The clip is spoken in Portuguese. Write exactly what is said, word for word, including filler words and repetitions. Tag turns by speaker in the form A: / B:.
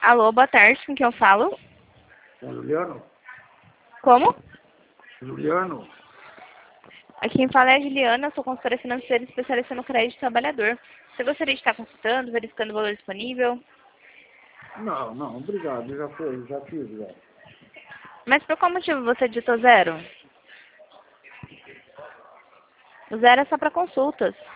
A: Alô, boa tarde, com quem eu falo?
B: É Juliano?
A: Como?
B: Juliano?
A: Aqui quem fala é a Juliana, sou consultora financeira especialista no crédito trabalhador. Você gostaria de estar consultando, verificando o valor disponível?
B: Não, não, obrigado, já foi, já fiz, já.
A: Mas por qual motivo você digitou zero? O zero é só para consultas.